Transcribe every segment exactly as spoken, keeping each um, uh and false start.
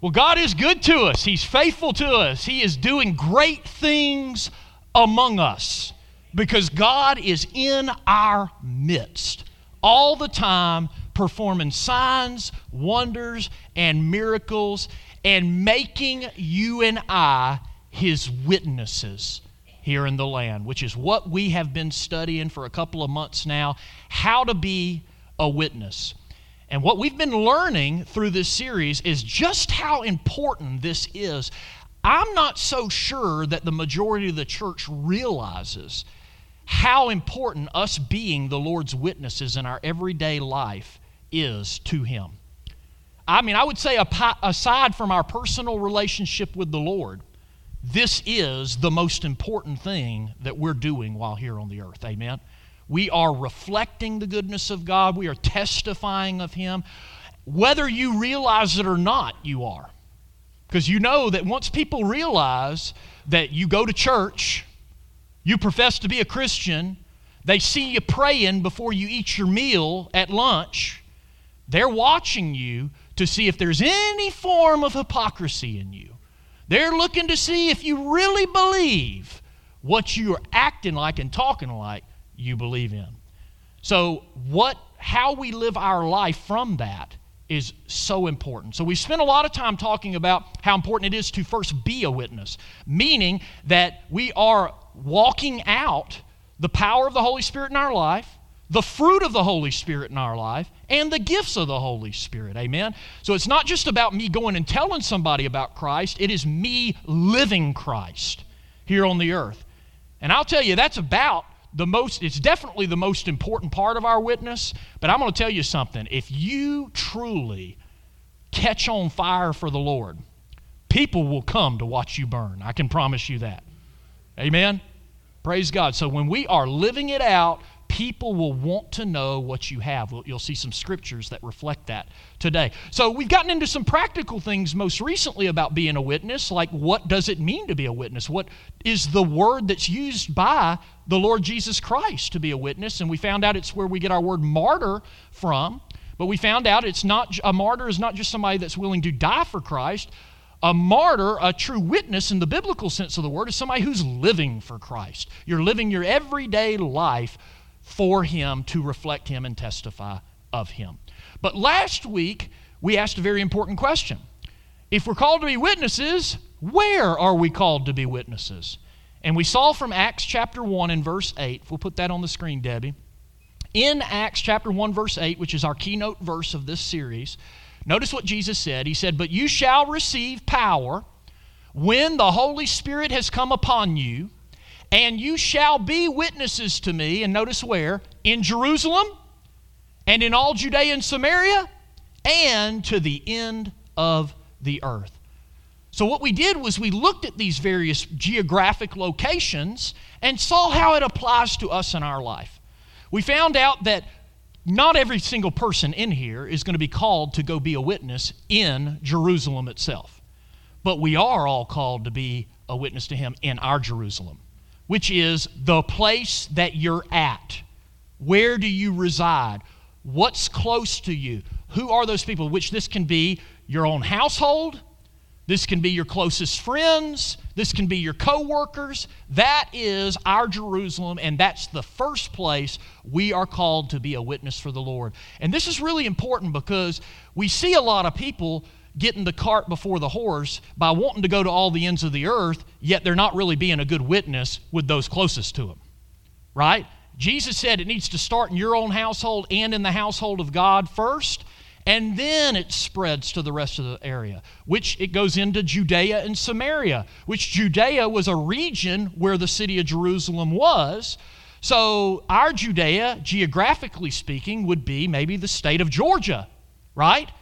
Well, God is good to us. He's faithful to us. He is doing great things among us because God is in our midst all the time, performing signs, wonders, and miracles, and making you and I His witnesses here in the land, which is what we have been studying for a couple of months now, how to be a witness. And what we've been learning through this series is just how important this is. I'm not so sure that the majority of the church realizes how important us being the Lord's witnesses in our everyday life is to Him. I mean, I would say aside from our personal relationship with the Lord, this is the most important thing that we're doing while here on the earth. Amen? We are reflecting the goodness of God. We are testifying of Him. Whether you realize it or not, you are. Because you know that once people realize that you go to church, you profess to be a Christian, they see you praying before you eat your meal at lunch, they're watching you to see if there's any form of hypocrisy in you. They're looking to see if you really believe what you are acting like and talking like you believe in. So what, how we live our life from that is so important. So we spent a lot of time talking about how important it is to first be a witness, meaning that we are walking out the power of the Holy Spirit in our life, the fruit of the Holy Spirit in our life, and the gifts of the Holy Spirit. Amen? So it's not just about me going and telling somebody about Christ. It is me living Christ here on the earth. And I'll tell you, that's about the most, it's definitely the most important part of our witness, but I'm going to tell you something. If you truly catch on fire for the Lord, people will come to watch you burn. I can promise you that. Amen? Praise God. So when we are living it out, people will want to know what you have. You'll see some scriptures that reflect that today. So we've gotten into some practical things most recently about being a witness, like what does it mean to be a witness? What is the word that's used by the Lord Jesus Christ to be a witness? And we found out it's where we get our word martyr from, but we found out it's not, a martyr is not just somebody that's willing to die for Christ. A martyr, a true witness in the biblical sense of the word, is somebody who's living for Christ. You're living your everyday life for Him, to reflect Him and testify of Him. But last week, we asked a very important question. If we're called to be witnesses, where are we called to be witnesses? And we saw from Acts chapter one and verse eight, if we'll put that on the screen, Debbie. In Acts chapter one, verse eight, which is our keynote verse of this series, notice what Jesus said. He said, "But you shall receive power when the Holy Spirit has come upon you, and you shall be witnesses to me," and notice where, "in Jerusalem, and in all Judea and Samaria, and to the end of the earth." So what we did was we looked at these various geographic locations and saw how it applies to us in our life. We found out that not every single person in here is going to be called to go be a witness in Jerusalem itself. But we are all called to be a witness to Him in our Jerusalem, which is the place that you're at. Where do you reside? What's close to you? Who are those people? Which this can be your own household. This can be your closest friends. This can be your co-workers. That is our Jerusalem, and that's the first place we are called to be a witness for the Lord. And this is really important because we see a lot of people getting the cart before the horse by wanting to go to all the ends of the earth, yet they're not really being a good witness with those closest to them, right? Jesus said it needs to start in your own household and in the household of God first, and then it spreads to the rest of the area, which it goes into Judea and Samaria, which Judea was a region where the city of Jerusalem was. So our Judea, geographically speaking, would be maybe the state of Georgia, right?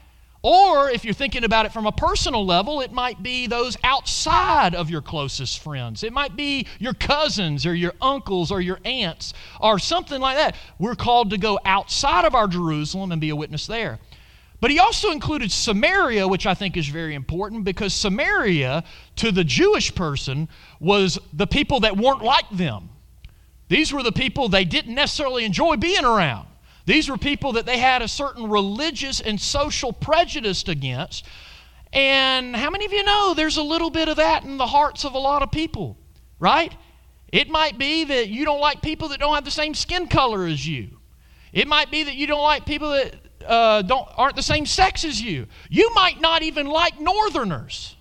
Or if you're thinking about it from a personal level, it might be those outside of your closest friends. It might be your cousins or your uncles or your aunts or something like that. We're called to go outside of our Jerusalem and be a witness there. But he also included Samaria, which I think is very important, because Samaria, to the Jewish person, was the people that weren't like them. These were the people they didn't necessarily enjoy being around. These were people that they had a certain religious and social prejudice against. And how many of you know there's a little bit of that in the hearts of a lot of people, right? It might be that you don't like people that don't have the same skin color as you. It might be that you don't like people that uh, don't aren't the same sex as you. You might not even like northerners.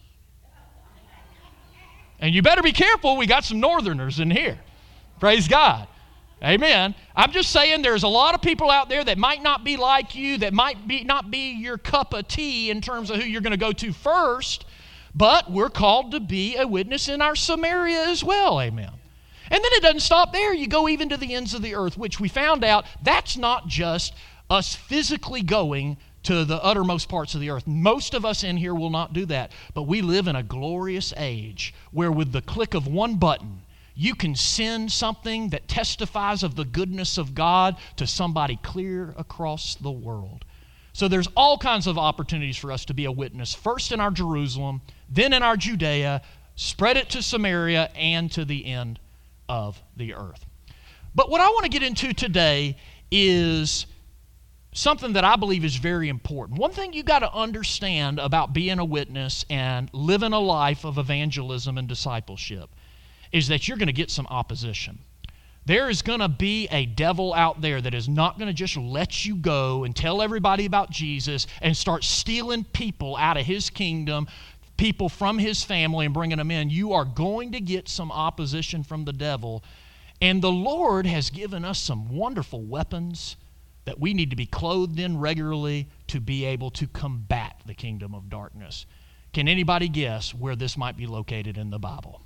And you better be careful, we got some northerners in here. Praise God. Amen. I'm just saying there's a lot of people out there that might not be like you, that might be not be your cup of tea in terms of who you're going to go to first, but we're called to be a witness in our Samaria as well. Amen. And then it doesn't stop there. You go even to the ends of the earth, which we found out that's not just us physically going to the uttermost parts of the earth. Most of us in here will not do that, but we live in a glorious age where with the click of one button, you can send something that testifies of the goodness of God to somebody clear across the world. So there's all kinds of opportunities for us to be a witness, first in our Jerusalem, then in our Judea, spread it to Samaria and to the end of the earth. But what I want to get into today is something that I believe is very important. One thing you got to understand about being a witness and living a life of evangelism and discipleship is that you're going to get some opposition. There is going to be a devil out there that is not going to just let you go and tell everybody about Jesus and start stealing people out of his kingdom, people from his family and bringing them in. You are going to get some opposition from the devil. And the Lord has given us some wonderful weapons that we need to be clothed in regularly to be able to combat the kingdom of darkness. Can anybody guess where this might be located in the Bible?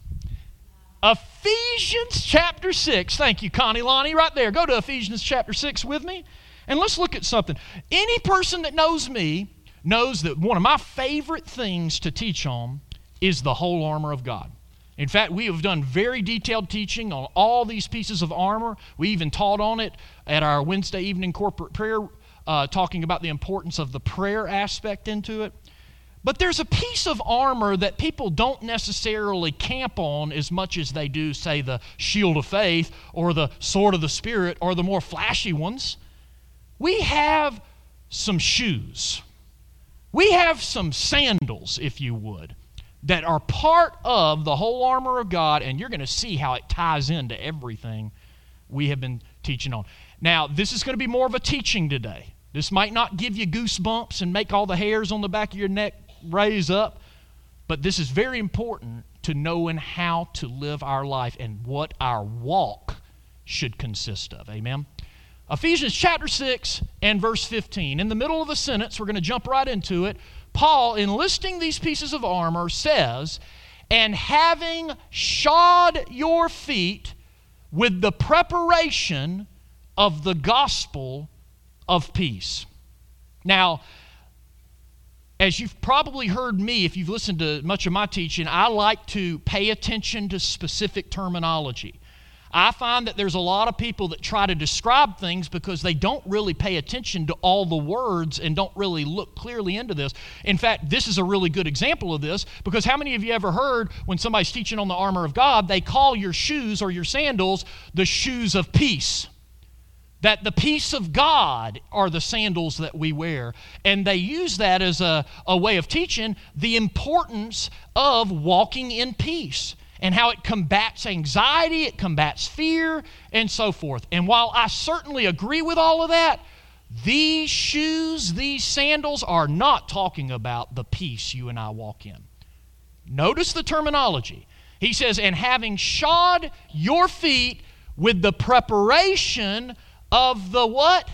Ephesians chapter six. Thank you, Connie Lonnie, right there. Go to Ephesians chapter six with me, and let's look at something. Any person that knows me knows that one of my favorite things to teach on is the whole armor of God. In fact, we have done very detailed teaching on all these pieces of armor. We even taught on it at our Wednesday evening corporate prayer, uh, talking about the importance of the prayer aspect into it. But there's a piece of armor that people don't necessarily camp on as much as they do, say, the shield of faith or the sword of the Spirit or the more flashy ones. We have some shoes. We have some sandals, if you would, that are part of the whole armor of God, and you're going to see how it ties into everything we have been teaching on. Now, this is going to be more of a teaching today. This might not give you goosebumps and make all the hairs on the back of your neck raise up, but this is very important to knowing how to live our life and what our walk should consist of. Amen? Ephesians chapter six and verse fifteen. In the middle of the sentence, we're going to jump right into it. Paul, in listing these pieces of armor, says, "And having shod your feet with the preparation of the gospel of peace." Now, as you've probably heard me, if you've listened to much of my teaching, I like to pay attention to specific terminology. I find that there's a lot of people that try to describe things because they don't really pay attention to all the words and don't really look clearly into this. In fact, this is a really good example of this, because how many of you ever heard when somebody's teaching on the armor of God, they call your shoes or your sandals the shoes of peace? That the peace of God are the sandals that we wear. And they use that as a, a way of teaching the importance of walking in peace and how it combats anxiety, it combats fear, and so forth. And while I certainly agree with all of that, these shoes, these sandals are not talking about the peace you and I walk in. Notice the terminology. He says, "And having shod your feet with the preparation of the" what?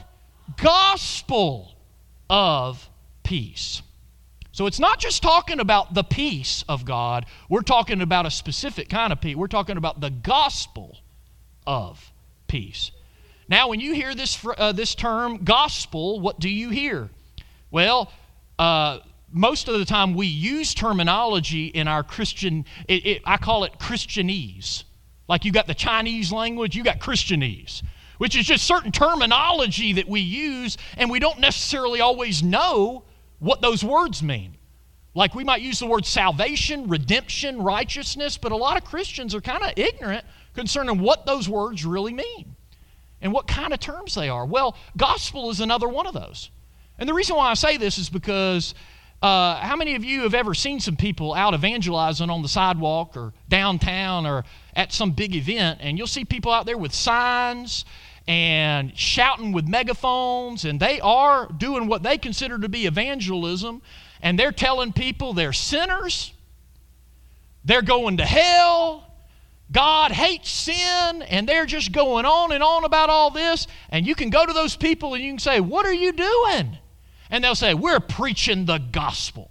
Gospel of peace. So it's not just talking about the peace of God. We're talking about a specific kind of peace. We're talking about the gospel of peace. Now, when you hear this uh, this term, gospel, what do you hear? Well, uh, most of the time we use terminology in our Christian, it, it, I call it Christianese. Like you got the Chinese language, you got Christianese, which is just certain terminology that we use, and we don't necessarily always know what those words mean. Like we might use the word salvation, redemption, righteousness, but a lot of Christians are kind of ignorant concerning what those words really mean and what kind of terms they are. Well, gospel is another one of those. And the reason why I say this is because Uh, how many of you have ever seen some people out evangelizing on the sidewalk or downtown or at some big event, and you'll see people out there with signs and shouting with megaphones, and they are doing what they consider to be evangelism, and they're telling people they're sinners, they're going to hell, God hates sin, and they're just going on and on about all this, and you can go to those people and you can say, "What are you doing?" And they'll say, "We're preaching the gospel."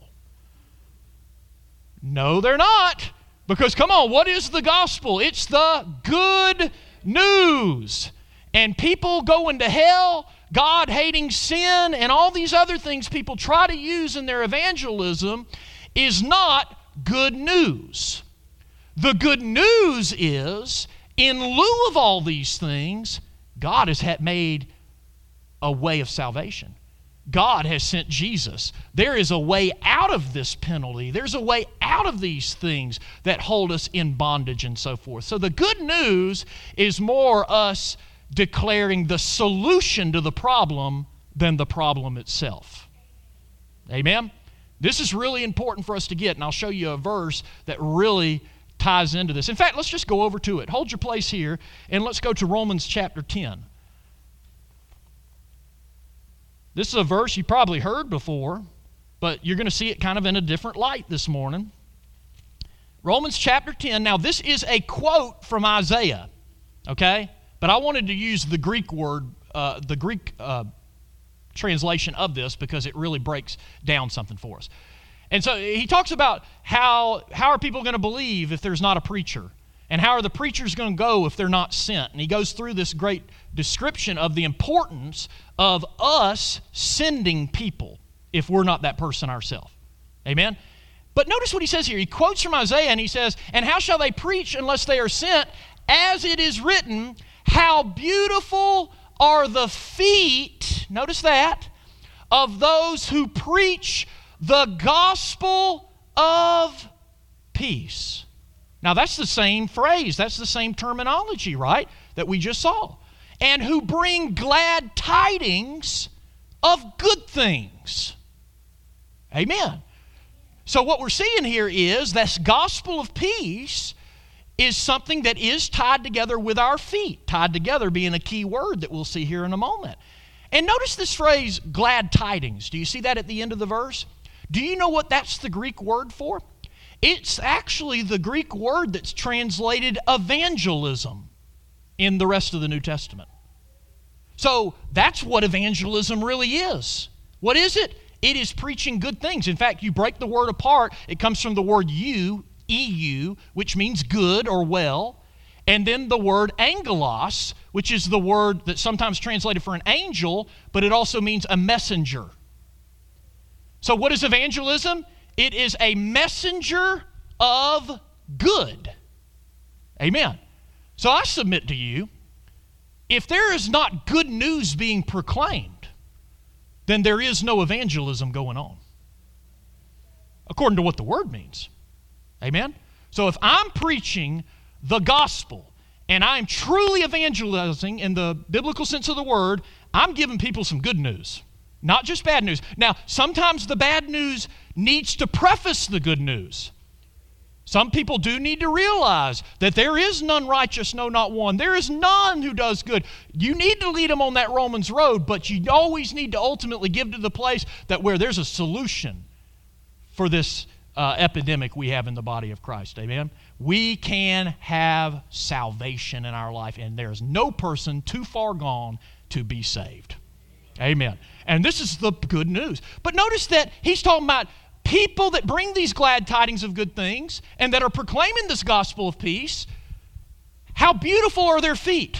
No, they're not. Because, come on, what is the gospel? It's the good news. And people going to hell, God hating sin, and all these other things people try to use in their evangelism is not good news. The good news is, in lieu of all these things, God has had made a way of salvation. God has sent Jesus. There is a way out of this penalty. There's a way out of these things that hold us in bondage and so forth. So the good news is more us declaring the solution to the problem than the problem itself. Amen? This is really important for us to get, and I'll show you a verse that really ties into this. In fact, let's just go over to it. Hold your place here, and let's go to Romans chapter ten. This is a verse you probably heard before, but you're going to see it kind of in a different light this morning. Romans chapter ten. Now, this is a quote from Isaiah, okay? But I wanted to use the Greek word, uh, the Greek uh, translation of this because it really breaks down something for us. And so he talks about how, how are people going to believe if there's not a preacher? And how are the preachers going to go if they're not sent? And he goes through this great description of the importance of us sending people if we're not that person ourselves. Amen? But notice what he says here. He quotes from Isaiah and he says, "And how shall they preach unless they are sent? As it is written, how beautiful are the feet," notice that, "of those who preach the gospel of peace." Now, that's the same phrase. That's the same terminology, right, that we just saw. "And who bring glad tidings of good things." Amen. So what we're seeing here is this gospel of peace is something that is tied together with our feet. Tied together being a key word that we'll see here in a moment. And notice this phrase, glad tidings. Do you see that at the end of the verse? Do you know what that's the Greek word for? It's actually the Greek word that's translated evangelism in the rest of the New Testament. So that's what evangelism really is. What is it? It is preaching good things. In fact, you break the word apart, it comes from the word eu, E U, which means good or well, and then the word angelos, which is the word that's sometimes translated for an angel, but it also means a messenger. So what is evangelism? It is a messenger of good. Amen. So I submit to you, if there is not good news being proclaimed, then there is no evangelism going on, according to what the word means. Amen? So if I'm preaching the gospel and I'm truly evangelizing in the biblical sense of the word, I'm giving people some good news. Not just bad news. Now, sometimes the bad news needs to preface the good news. Some people do need to realize that there is none righteous, no, not one. There is none who does good. You need to lead them on that Romans road, but you always need to ultimately give to the place that where there's a solution for this uh, epidemic we have in the body of Christ. Amen? We can have salvation in our life, and there's no person too far gone to be saved. Amen. And this is the good news. But notice that he's talking about people that bring these glad tidings of good things and that are proclaiming this gospel of peace. How beautiful are their feet?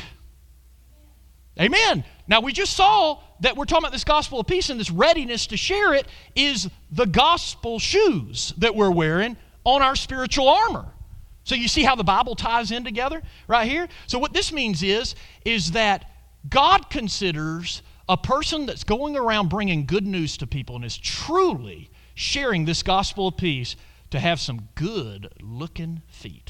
Amen. Now, we just saw that we're talking about this gospel of peace, and this readiness to share it is the gospel shoes that we're wearing on our spiritual armor. So you see how the Bible ties in together right here? So what this means is, is that God considers a person that's going around bringing good news to people and is truly sharing this gospel of peace to have some good-looking feet.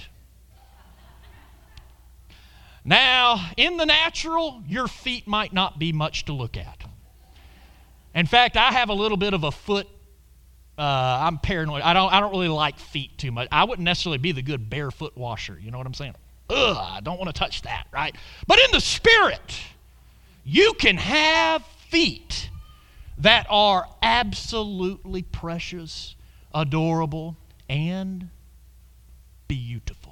Now, in the natural, your feet might not be much to look at. In fact, I have a little bit of a foot Uh, I'm paranoid. I don't I don't really like feet too much. I wouldn't necessarily be the good barefoot washer. You know what I'm saying? Ugh, I don't want to touch that, right? But in the Spirit, you can have feet that are absolutely precious, adorable, and beautiful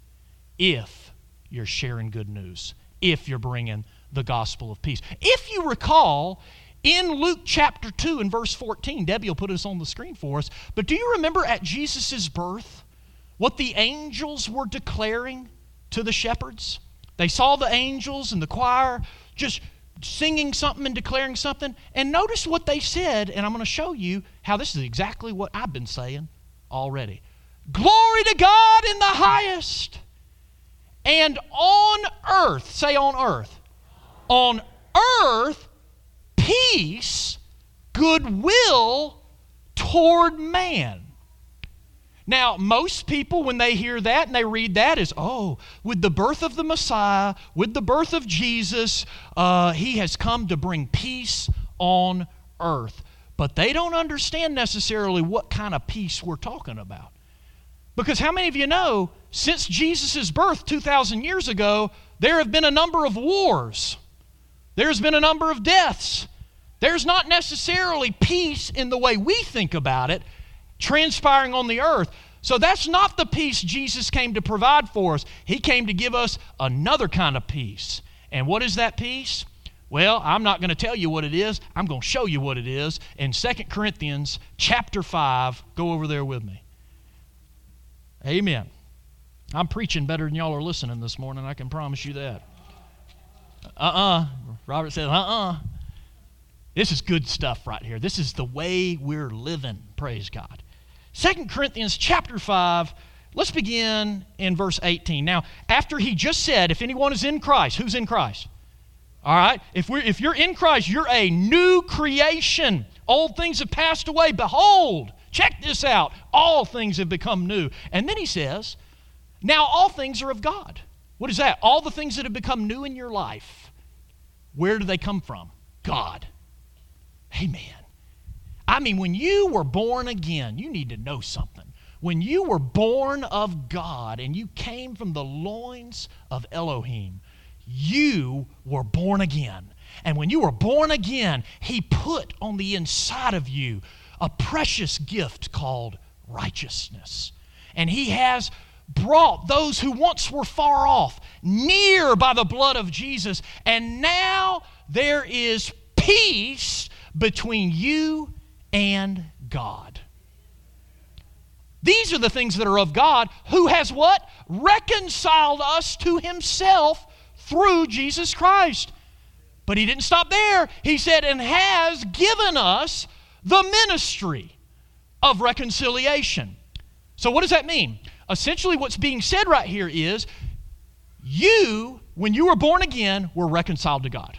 if you're sharing good news, if you're bringing the gospel of peace. If you recall, in Luke chapter two and verse fourteen, Debbie will put this on the screen for us, but do you remember at Jesus' birth what the angels were declaring to the shepherds? They saw the angels and the choir just singing something and declaring something, and notice what they said, and I'm going to show you how this is exactly what I've been saying already. Glory to God in the highest, and on earth, say on earth, on earth, peace, goodwill toward man. Now, most people, when they hear that and they read that, is, oh, with the birth of the Messiah, with the birth of Jesus, uh, he has come to bring peace on earth. But they don't understand necessarily what kind of peace we're talking about. Because how many of you know, since Jesus' birth two thousand years ago, there have been a number of wars. There's been a number of deaths. There's not necessarily peace in the way we think about it transpiring on the earth. So that's not the peace Jesus came to provide for us. He came to give us another kind of peace. And what is that peace? Well, I'm not going to tell you what it is. I'm going to show you what it is in Second Corinthians chapter five. Go over there with me. Amen. I'm preaching better than y'all are listening this morning, I can promise you that. Uh-uh. Robert said, uh-uh. This is good stuff right here. This is the way we're living, praise God. Second Corinthians chapter five, let's begin in verse eighteen. Now, after he just said, if anyone is in Christ, who's in Christ? All right? If we're if you're in Christ, you're a new creation. Old things have passed away. Behold, check this out. All things have become new. And then he says, now all things are of God. What is that? All the things that have become new in your life, where do they come from? God. Amen. I mean, when you were born again, you need to know something. When you were born of God and you came from the loins of Elohim, you were born again. And when you were born again, He put on the inside of you a precious gift called righteousness. And He has brought those who once were far off near by the blood of Jesus. And now there is peace between you and God. These are the things that are of God, who has what? Reconciled us to Himself through Jesus Christ. But He didn't stop there. He said, and has given us the ministry of reconciliation. So what does that mean? Essentially what's being said right here is, you, when you were born again, were reconciled to God.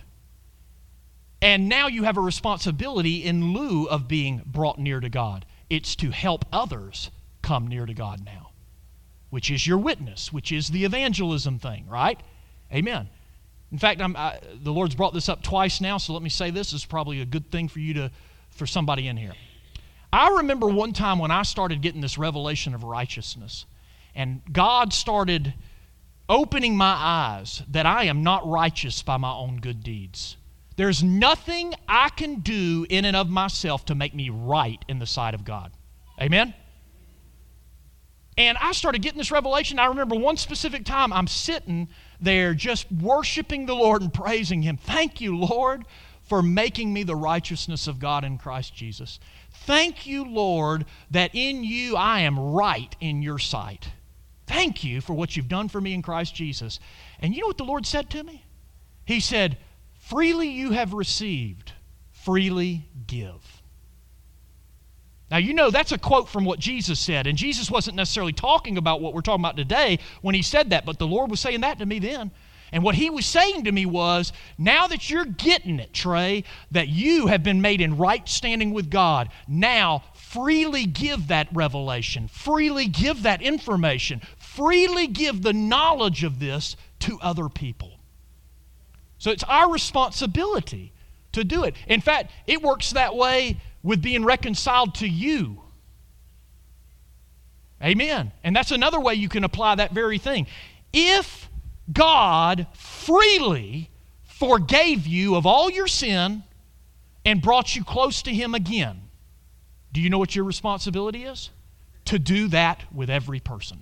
And now you have a responsibility in lieu of being brought near to God. It's to help others come near to God now, which is your witness, which is the evangelism thing, right? Amen. In fact, I'm, I, the Lord's brought this up twice now, so let me say this. This is probably a good thing for you to, for somebody in here. I remember one time when I started getting this revelation of righteousness, and God started opening my eyes that I am not righteous by my own good deeds. There's nothing I can do in and of myself to make me right in the sight of God. Amen? And I started getting this revelation. I remember one specific time I'm sitting there just worshiping the Lord and praising Him. Thank you, Lord, for making me the righteousness of God in Christ Jesus. Thank you, Lord, that in you I am right in your sight. Thank you for what you've done for me in Christ Jesus. And you know what the Lord said to me? He said, freely you have received, freely give. Now, you know that's a quote from what Jesus said, and Jesus wasn't necessarily talking about what we're talking about today when He said that, but the Lord was saying that to me then. And what He was saying to me was, now that you're getting it, Trey, that you have been made in right standing with God, now freely give that revelation, freely give that information, freely give the knowledge of this to other people. So it's our responsibility to do it. In fact, it works that way with being reconciled to you Amen. And that's another way you can apply that very thing. If God freely forgave you of all your sin and brought you close to Him again, do you know what your responsibility is? To do that with every person.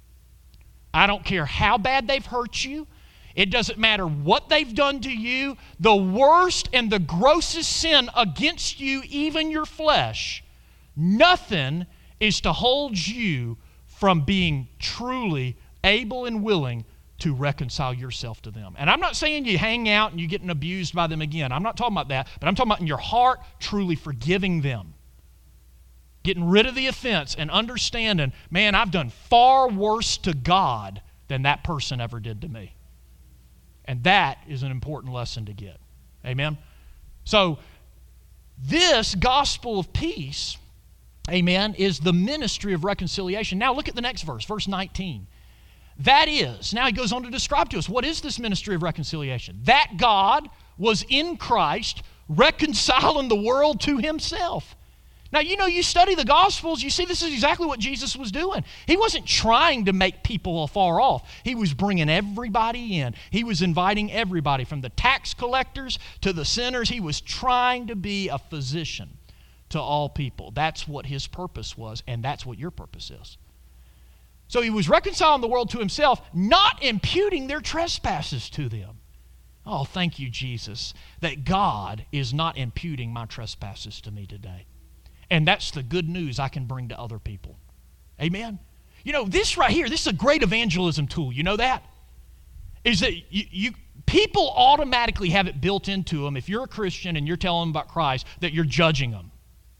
I don't care how bad they've hurt you. It doesn't matter what they've done to you. The worst and the grossest sin against you, even your flesh, nothing is to hold you from being truly able and willing to reconcile yourself to them. And I'm not saying you hang out and you're getting abused by them again. I'm not talking about that. But I'm talking about in your heart truly forgiving them. Getting rid of the offense and understanding, man, I've done far worse to God than that person ever did to me. And that is an important lesson to get. Amen? So, this gospel of peace, amen, is the ministry of reconciliation. Now, look at the next verse, verse nineteen. That is, now he goes on to describe to us, what is this ministry of reconciliation? That God was in Christ reconciling the world to Himself. Now, you know, you study the Gospels, you see this is exactly what Jesus was doing. He wasn't trying to make people afar off. He was bringing everybody in. He was inviting everybody, from the tax collectors to the sinners. He was trying to be a physician to all people. That's what His purpose was, and that's what your purpose is. So He was reconciling the world to Himself, not imputing their trespasses to them. Oh, thank you, Jesus, that God is not imputing my trespasses to me today. And that's the good news I can bring to other people. Amen? You know, this right here, this is a great evangelism tool. You know that? Is that you, you people automatically have it built into them, if you're a Christian and you're telling them about Christ, that you're judging them.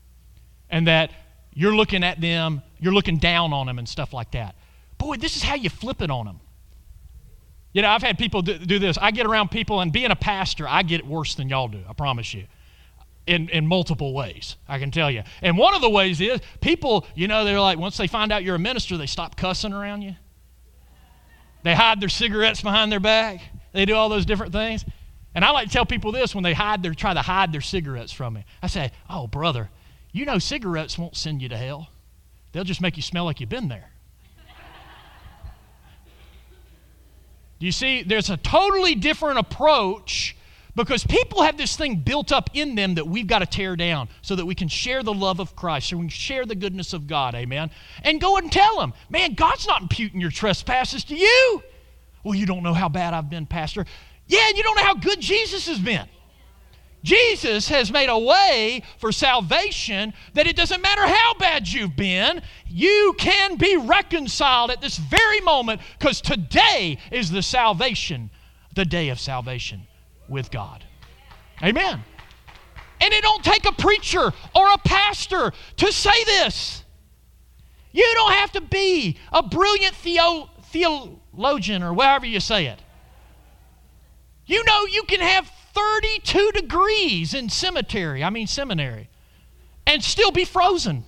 And that you're looking at them, you're looking down on them and stuff like that. Boy, this is how you flip it on them. You know, I've had people do, do this. I get around people, and being a pastor, I get it worse than y'all do, I promise you. In, in multiple ways, I can tell you. And one of the ways is, people, you know, they're like, once they find out you're a minister, they stop cussing around you. They hide their cigarettes behind their back. They do all those different things. And I like to tell people this when they hide their, try to hide their cigarettes from me. I say, oh, brother, you know cigarettes won't send you to hell. They'll just make you smell like you've been there. Do you see? There's a totally different approach, because people have this thing built up in them that we've got to tear down so that we can share the love of Christ, so we can share the goodness of God, amen? And go and tell them, man, God's not imputing your trespasses to you. Well, you don't know how bad I've been, Pastor. Yeah, and you don't know how good Jesus has been. Jesus has made a way for salvation that it doesn't matter how bad you've been, you can be reconciled at this very moment, because today is the salvation, the day of salvation with God. Amen. And it don't take a preacher or a pastor to say this. You don't have to be a brilliant theo- theologian or whatever you say it. You know, you can have thirty-two degrees in cemetery, I mean seminary, and still be frozen.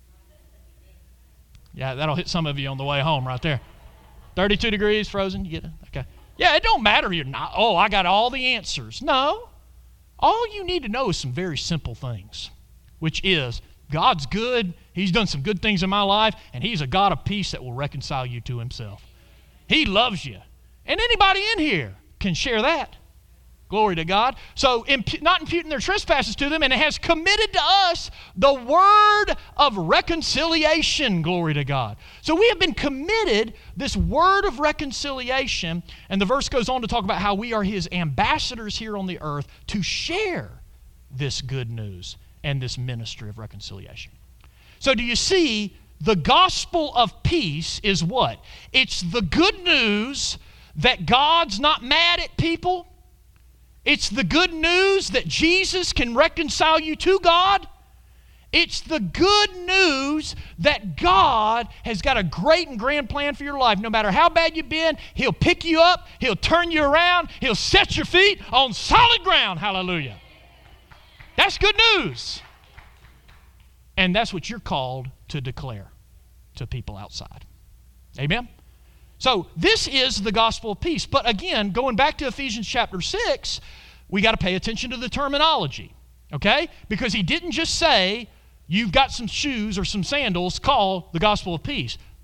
Yeah, that'll hit some of you on the way home right there. thirty-two degrees, frozen, you get it? Okay. Yeah, it don't matter. You're not, oh, I got all the answers. No. All you need to know is some very simple things, which is God's good. He's done some good things in my life, and He's a God of peace that will reconcile you to Himself. He loves you. And anybody in here can share that. Glory to God. So imp- not imputing their trespasses to them, and it has committed to us the word of reconciliation. Glory to God. So we have been committed this word of reconciliation, and the verse goes on to talk about how we are His ambassadors here on the earth to share this good news and this ministry of reconciliation. So do you see, the gospel of peace is what? It's the good news that God's not mad at people. It's the good news that Jesus can reconcile you to God. It's the good news that God has got a great and grand plan for your life. No matter how bad you've been, He'll pick you up, He'll turn you around, He'll set your feet on solid ground. Hallelujah. That's good news. And that's what you're called to declare to people outside. Amen? So this is the gospel of peace. But again, going back to Ephesians chapter six, we got to pay attention to the terminology, okay? Because He didn't just say, you've got some shoes or some sandals, call the gospel of peace.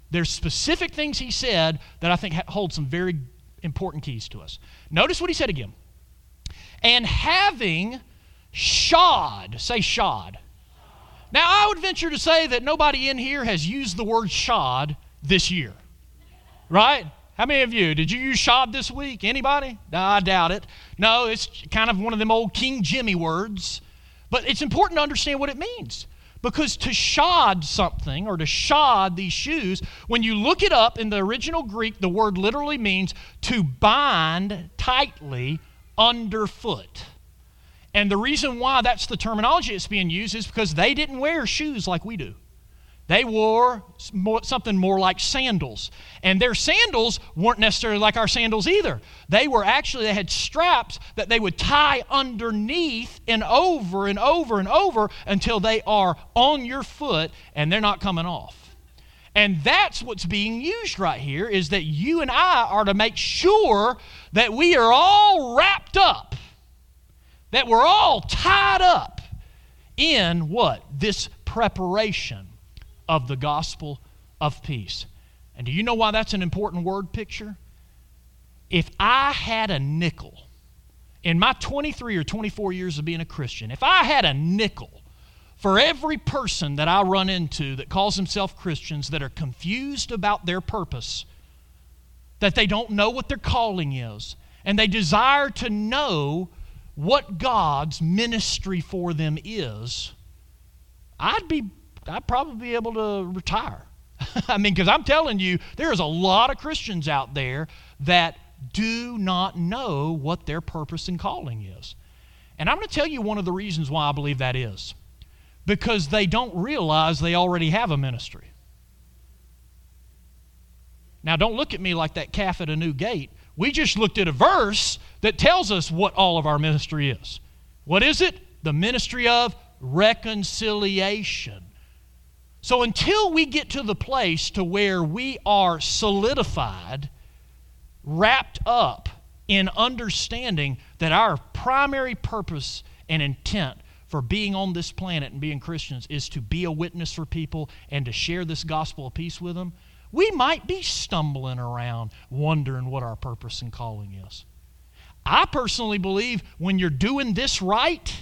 There's specific things he said that I think hold some very important keys to us. Notice what he said again. And having shod, say shod. Now, I would venture to say that nobody in here has used the word shod this year, right? How many of you, did you use shod this week? Anybody? No, I doubt it. No, it's kind of one of them old King Jimmy words, but it's important to understand what it means. Because to shod something, or to shod these shoes, when you look it up in the original Greek, the word literally means to bind tightly underfoot. And the reason why that's the terminology that's being used is because they didn't wear shoes like we do. They wore more, something more like sandals. And their sandals weren't necessarily like our sandals either. They were actually, they had straps that they would tie underneath and over and over and over until they are on your foot and they're not coming off. And that's what's being used right here, is that you and I are to make sure that we are all wrapped up, that we're all tied up in what? This preparation of the gospel of peace. And do you know why that's an important word picture? If I had a nickel, in my twenty-three or twenty-four years of being a Christian, if I had a nickel for every person that I run into that calls themselves Christians that are confused about their purpose, that they don't know what their calling is, and they desire to know what God's ministry for them is, I'd be, I'd probably be able to retire. I mean, because I'm telling you, there's a lot of Christians out there that do not know what their purpose and calling is. And I'm going to tell you one of the reasons why I believe that is. Because they don't realize they already have a ministry. Now, don't look at me like that calf at a new gate. We just looked at a verse that tells us what all of our ministry is. What is it? The ministry of reconciliation. So until we get to the place to where we are solidified, wrapped up in understanding that our primary purpose and intent for being on this planet and being Christians is to be a witness for people and to share this gospel of peace with them, we might be stumbling around wondering what our purpose and calling is. I personally believe when you're doing this right,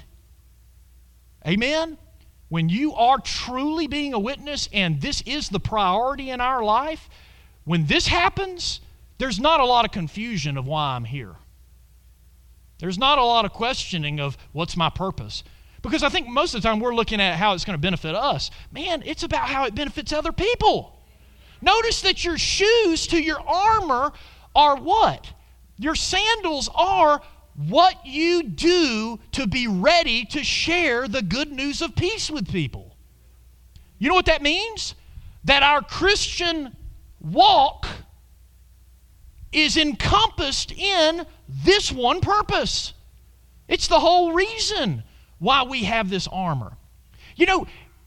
amen, when you are truly being a witness and this is the priority in our life, when this happens, there's not a lot of confusion of why I'm here. There's not a lot of questioning of what's my purpose. Because I think most of the time we're looking at how it's going to benefit us. Man, it's about how it benefits other people. Notice that your shoes to your armor are what? Your sandals are what you do to be ready to share the good news of peace with people. You know what that means? That our Christian walk is encompassed in this one purpose. It's the whole reason why we have this armor. You know,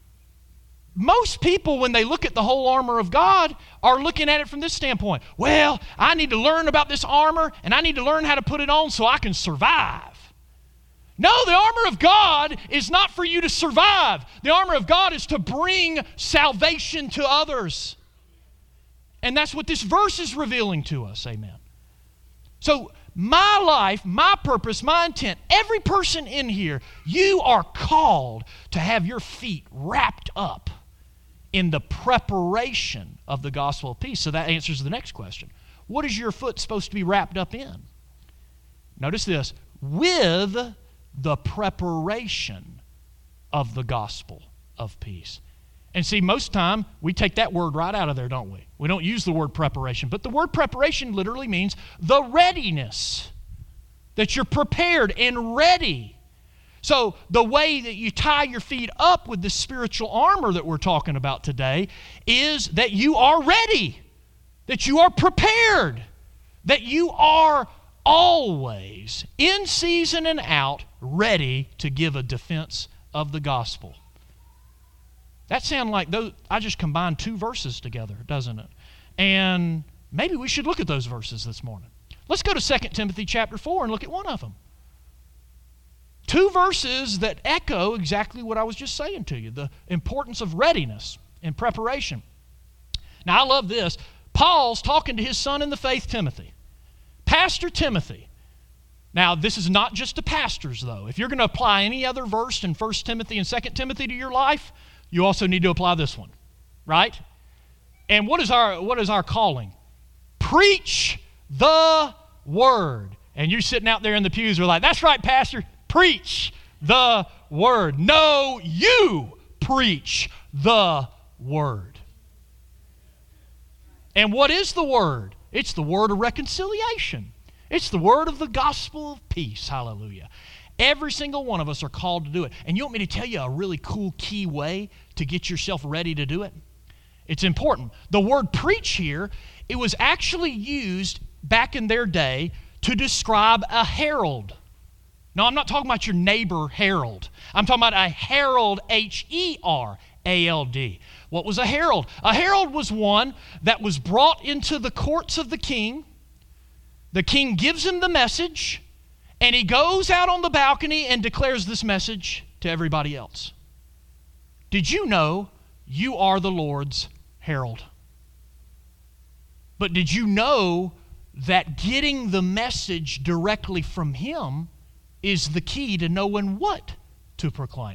most people, when they look at the whole armor of God, are looking at it from this standpoint. Well, I need to learn about this armor, and I need to learn how to put it on so I can survive. No, the armor of God is not for you to survive. The armor of God is to bring salvation to others. And that's what this verse is revealing to us, amen. So, my life, my purpose, my intent, every person in here, you are called to have your feet wrapped up in the preparation of the gospel of peace. So that answers the next question. What is your foot supposed to be wrapped up in? Notice this, with the preparation of the gospel of peace. And see, most time, we take that word right out of there, don't we? We don't use the word preparation. But the word preparation literally means the readiness, that you're prepared and ready. So the way that you tie your feet up with the spiritual armor that we're talking about today is that you are ready, that you are prepared, that you are always, in season and out, ready to give a defense of the gospel. That sounds like those, I just combined two verses together, doesn't it? And maybe we should look at those verses this morning. Let's go to Second Timothy chapter four and look at one of them. Two verses that echo exactly what I was just saying to you, the importance of readiness and preparation. Now, I love this. Paul's talking to his son in the faith, Timothy. Pastor Timothy. Now, this is not just to pastors, though. If you're going to apply any other verse in First Timothy and Second Timothy to your life, you also need to apply this one, right? And what is our what is our calling? Preach the word. And you're sitting out there in the pews, we're like, that's right, Pastor, preach the word. No, you preach the word. And what is the word? It's the word of reconciliation. It's the word of the gospel of peace. Hallelujah. Every single one of us are called to do it. And you want me to tell you a really cool key way to get yourself ready to do it? It's important. The word preach here, it was actually used back in their day to describe a herald. No, I'm not talking about your neighbor Harold. I'm talking about a herald, H E R A L D. What was a herald? A herald was one that was brought into the courts of the king. The king gives him the message, and he goes out on the balcony and declares this message to everybody else. Did you know you are the Lord's herald? But did you know that getting the message directly from him is the key to knowing what to proclaim?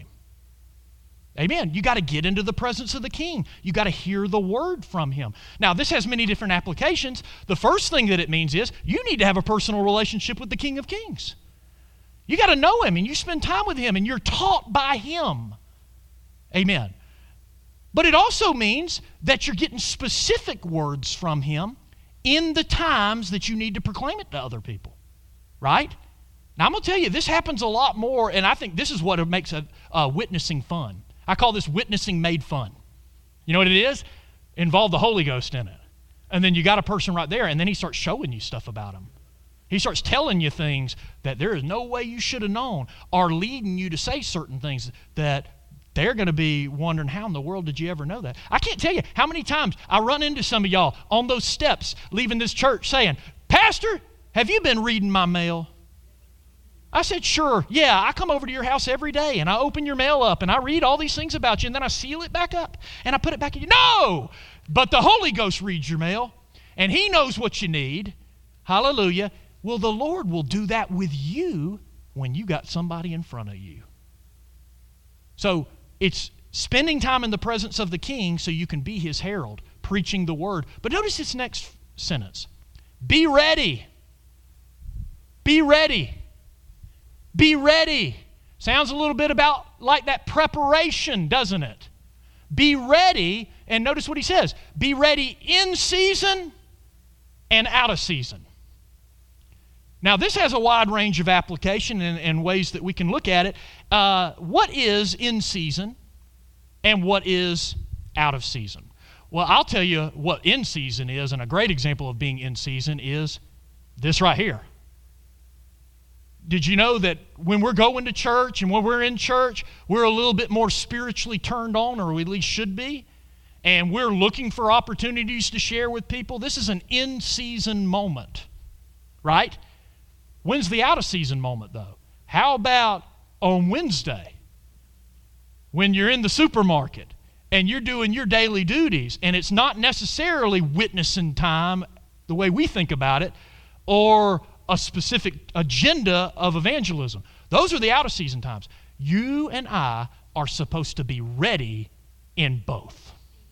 Amen. You got to get into the presence of the king. You got to hear the word from him. Now, this has many different applications. The first thing that it means is you need to have a personal relationship with the King of Kings. You got to know him, and you spend time with him, and you're taught by him. Amen. But it also means that you're getting specific words from him in the times that you need to proclaim it to other people. Right? Now, I'm going to tell you, this happens a lot more, and I think this is what makes a, a witnessing fun. I call this witnessing made fun. You know what it is? Involve the Holy Ghost in it. And then you got a person right there, and then he starts showing you stuff about him. He starts telling you things that there is no way you should have known, or leading you to say certain things that they're going to be wondering, how in the world did you ever know that? I can't tell you how many times I run into some of y'all on those steps leaving this church saying, Pastor, have you been reading my mail? I said, sure, yeah, I come over to your house every day, and I open your mail up, and I read all these things about you, and then I seal it back up, and I put it back in you. No! But the Holy Ghost reads your mail, and he knows what you need. Hallelujah. Well, the Lord will do that with you when you got somebody in front of you. So it's spending time in the presence of the king so you can be his herald, preaching the word. But notice this next sentence. Be ready. Be ready. Be ready. Sounds a little bit about like that preparation, doesn't it? Be ready, and notice what he says. Be ready in season and out of season. Now, this has a wide range of application and, and ways that we can look at it. Uh, what is in season and what is out of season? Well, I'll tell you what in season is, and a great example of being in season is this right here. Did you know that when we're going to church and when we're in church, we're a little bit more spiritually turned on, or we at least should be, and we're looking for opportunities to share with people? This is an in-season moment, right? When's the out-of-season moment, though? How about on Wednesday when you're in the supermarket and you're doing your daily duties, and it's not necessarily witnessing time the way we think about it, or a specific agenda of evangelism. Those are the out-of-season times. You and I are supposed to be ready in both.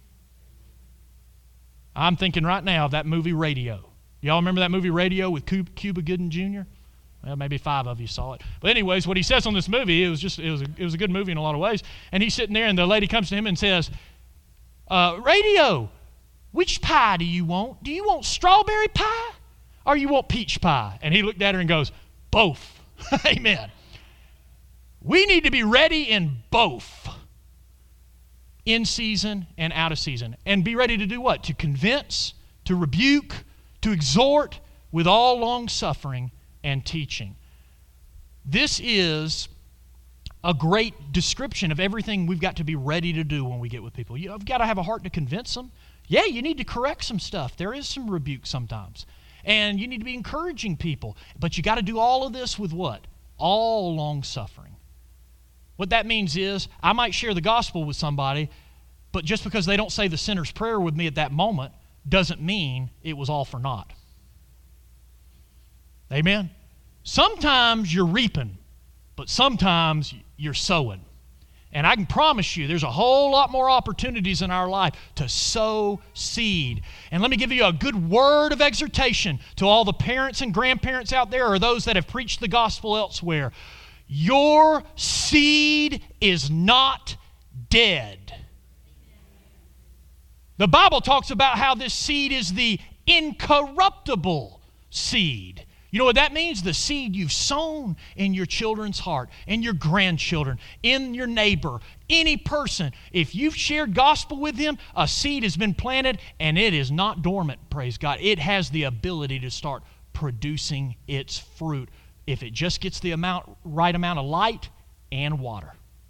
I'm thinking right now of that movie Radio. Y'all remember that movie Radio with Cuba Gooding Junior? Well, maybe five of you saw it. But anyways, what he says on this movie, it was just it was a, it was a good movie in a lot of ways. And he's sitting there, and the lady comes to him and says, uh, Radio, which pie do you want? Do you want strawberry pie? Or you want peach pie? And he looked at her and goes, both. Amen. We need to be ready in both. In season and out of season. And be ready to do what? To convince, to rebuke, to exhort with all long suffering and teaching. This is a great description of everything we've got to be ready to do when we get with people. You've got to have a heart to convince them. Yeah, you need to correct some stuff. There is some rebuke sometimes. And you need to be encouraging people. But you got to do all of this with what? All long suffering. What that means is I might share the gospel with somebody, But just because they don't say the sinner's prayer with me at that moment doesn't mean it was all for naught. Amen? Sometimes you're reaping, but sometimes you're sowing. And I can promise you there's a whole lot more opportunities in our life to sow seed. And let me give you a good word of exhortation to all the parents and grandparents out there or those that have preached the gospel elsewhere. Your seed is not dead. The Bible talks about how this seed is the incorruptible seed. You know what that means? The seed you've sown in your children's heart, in your grandchildren, in your neighbor, any person. If you've shared gospel with them, a seed has been planted and it is not dormant, praise God. It has the ability to start producing its fruit if it just gets the amount, right amount of light and water.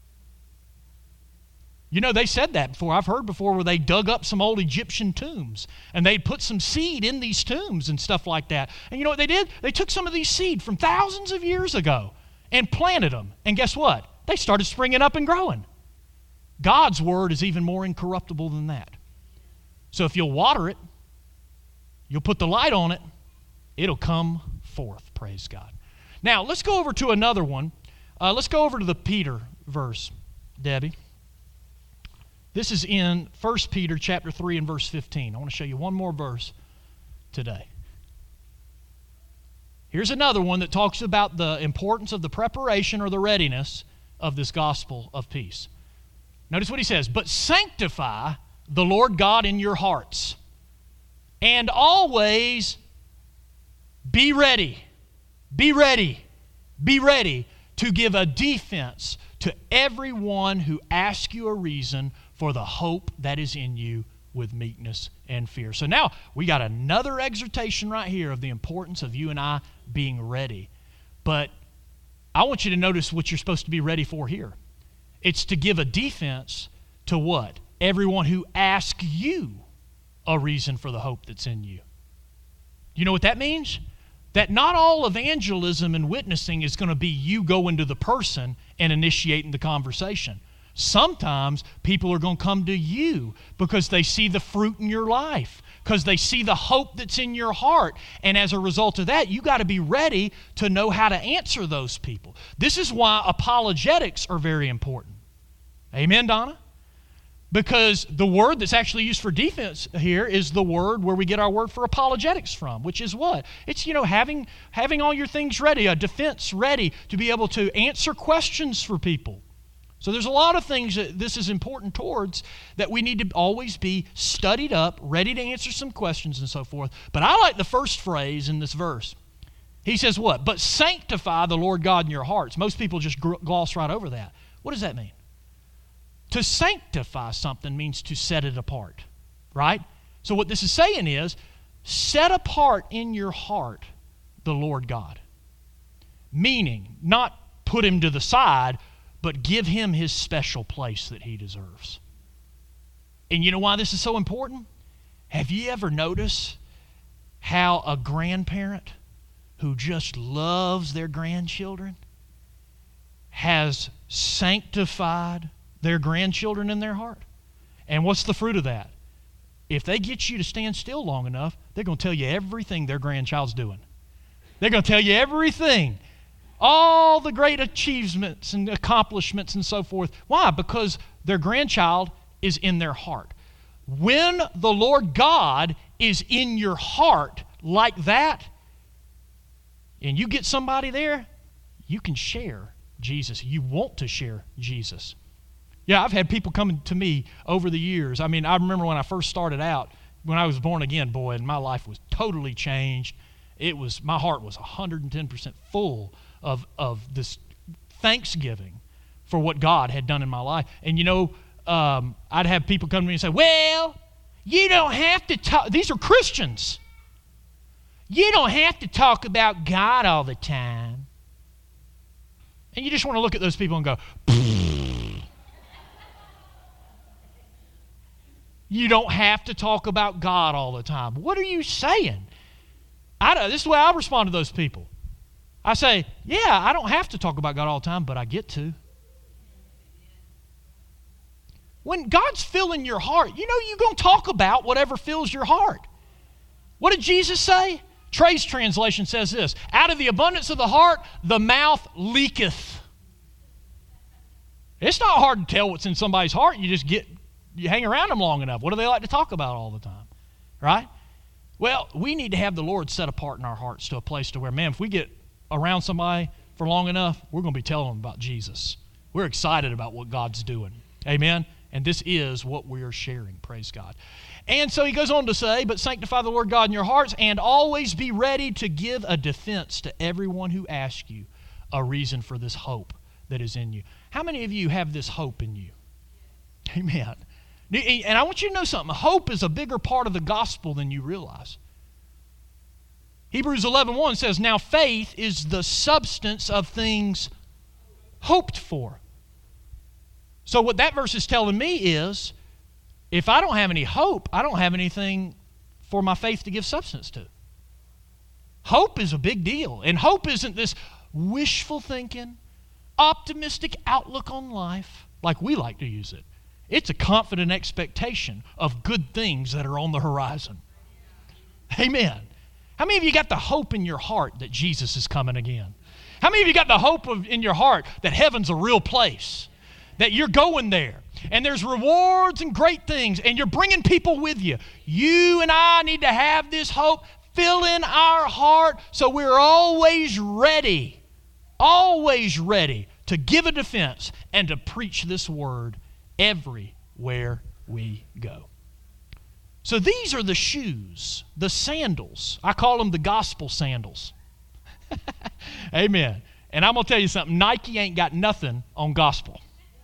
You know, they said that before. I've heard before where they dug up some old Egyptian tombs and they'd put some seed in these tombs and stuff like that. And you know what they did? They took some of these seed from thousands of years ago and planted them. And guess what? They started springing up and growing. God's word is even more incorruptible than that. So if you'll water it, you'll put the light on it, it'll come forth, praise God. Now, let's go over to another one. Uh, let's go over to the Peter verse, Debbie. This is in First Peter chapter three and verse fifteen. I want to show you one more verse today. Here's another one that talks about the importance of the preparation or the readiness of this gospel of peace. Notice what he says, "But sanctify the Lord God in your hearts, and always be ready, be ready, be ready to give a defense to everyone who asks you a reason for the hope that is in you with meekness and fear." So now we got another exhortation right here of the importance of you and I being ready. But I want you to notice what you're supposed to be ready for here. It's to give a defense to what? Everyone who asks you a reason for the hope that's in you. You know what that means? That not all evangelism and witnessing is going to be you going to the person and initiating the conversation. Sometimes people are going to come to you because they see the fruit in your life, because they see the hope that's in your heart. And as a result of that, you got to be ready to know how to answer those people. This is why apologetics are very important. Amen, Donna? Because the word that's actually used for defense here is the word where we get our word for apologetics from, which is what? It's, you know, having, having all your things ready, a defense ready to be able to answer questions for people. So there's a lot of things that this is important towards that we need to always be studied up, ready to answer some questions and so forth. But I like the first phrase in this verse. He says what? "But sanctify the Lord God in your hearts." Most people just gloss right over that. What does that mean? To sanctify something means to set it apart, right? So what this is saying is, set apart in your heart the Lord God. Meaning, not put him to the side, but give him his special place that he deserves. And you know why this is so important? Have you ever noticed how a grandparent who just loves their grandchildren has sanctified their grandchildren in their heart? And what's the fruit of that? If they get you to stand still long enough, they're going to tell you everything their grandchild's doing. They're going to tell you everything. All the great achievements and accomplishments and so forth. Why? Because their grandchild is in their heart. When the Lord God is in your heart like that, and you get somebody there, you can share Jesus. You want to share Jesus. Yeah, I've had people coming to me over the years. I mean, I remember when I first started out, when I was born again, boy, and my life was totally changed. It was, my heart was one hundred ten percent full of, of this thanksgiving for what God had done in my life. And you know, um, I'd have people come to me and say, "Well, you don't have to talk," these are Christians. "You don't have to talk about God all the time." And you just want to look at those people and go, "You don't have to talk about God all the time." What are you saying? I don't, this is the way I respond to those people. I say, yeah, I don't have to talk about God all the time, but I get to. when God's filling your heart, you know you're going to talk about whatever fills your heart. What did Jesus say? Trey's translation says this, out of the abundance of the heart, the mouth leaketh. It's not hard to tell what's in somebody's heart. You just get, you hang around them long enough. What do they like to talk about all the time? Right? Well, we need to have the Lord set apart in our hearts to a place to where, man, if we get around somebody for long enough, we're going to be telling them about Jesus. We're excited about what God's doing. Amen? And this is what we are sharing. Praise God. And so he goes on to say, but sanctify the Lord God in your hearts and always be ready to give a defense to everyone who asks you a reason for this hope that is in you. How many of you have this hope in you? Amen. And I want you to know something. Hope is a bigger part of the gospel than you realize. Hebrews eleven one says, now faith is the substance of things hoped for. So what that verse is telling me is, if I don't have any hope, I don't have anything for my faith to give substance to. Hope is a big deal. And hope isn't this wishful thinking, optimistic outlook on life like we like to use it. It's a confident expectation of good things that are on the horizon. Amen. How many of you got the hope in your heart that Jesus is coming again? How many of you got the hope of, in your heart that heaven's a real place? That you're going there, and there's rewards and great things, and you're bringing people with you. You and I need to have this hope fill in our heart so we're always ready, always ready to give a defense and to preach this word everywhere we go. So these are the shoes, the sandals. I call them the gospel sandals. Amen. And I'm going to tell you something. Nike ain't got nothing on gospel.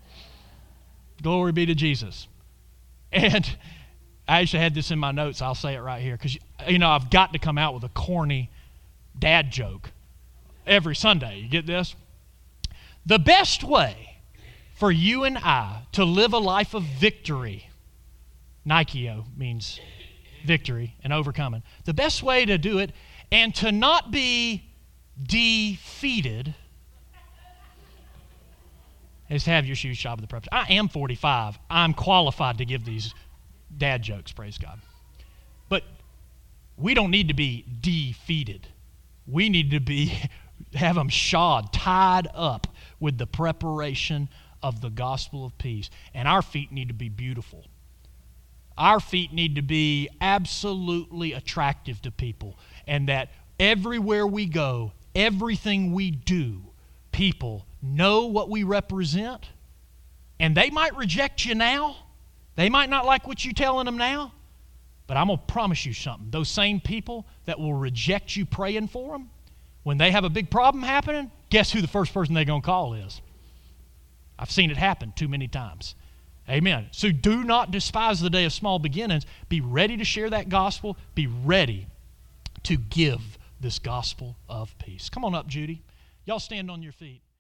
Glory be to Jesus. And I actually had this in my notes. I'll say it right here because, you know, I've got to come out with a corny dad joke every Sunday. You get this? The best way for you and I to live a life of victory, Nikeo means victory and overcoming. The best way to do it and to not be defeated is to have your shoes shod with the preface. I am forty-five. I'm qualified to give these dad jokes, praise God. But we don't need to be defeated. We need to be have them shod, tied up with the preparation of the gospel of peace. And our feet need to be beautiful. Our feet need to be absolutely attractive to people. And that everywhere we go, everything we do, people know what we represent, and they might reject you now. They might not like what you're telling them now, but I'm going to promise you something. Those same people that will reject you praying for them, when they have a big problem happening, guess who the first person they're going to call is? I've seen it happen too many times. Amen. So do not despise the day of small beginnings. Be ready to share that gospel. Be ready to give this gospel of peace. Come on up, Judy. Y'all stand on your feet.